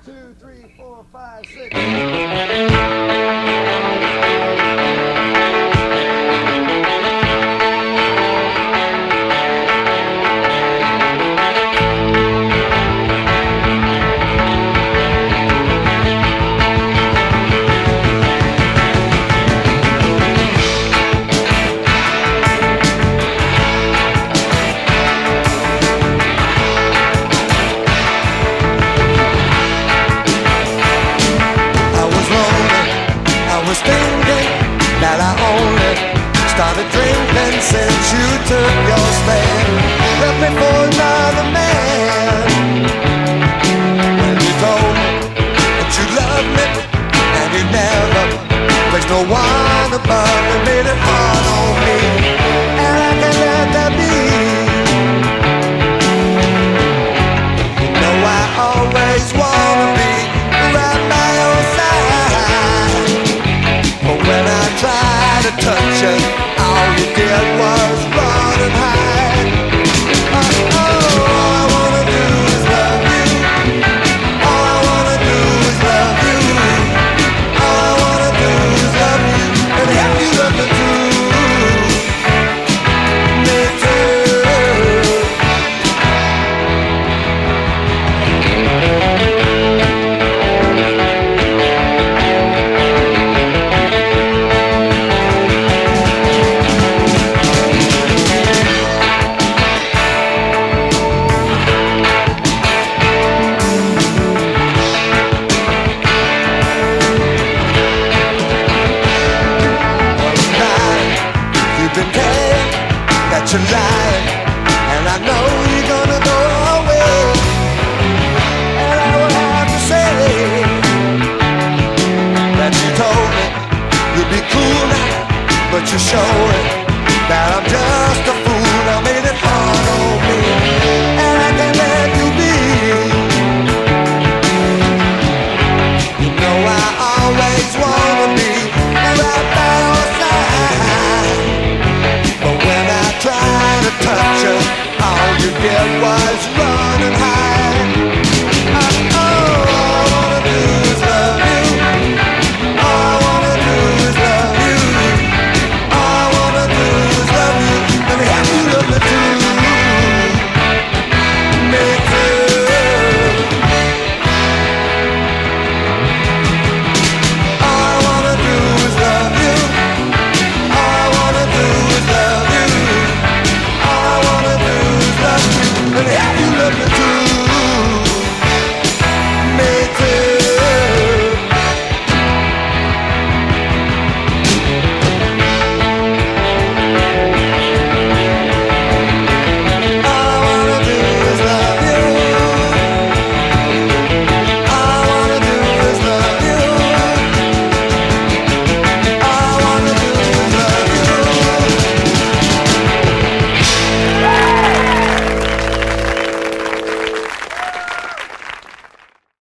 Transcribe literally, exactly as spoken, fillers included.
two, three, four, five, six. Started drinking since you took your stand. Left me for another man. When you told me that you loved me and you never placed no one above me, made it hard on me, and I can't let that be. You know I always wanna be right by your side, but when I try to touch you, all you did was run and hide. Oh, oh, all I wanna do is love you. All I wanna do is love you. All I wanna do is love you and have you love me too. Me too. That you lie.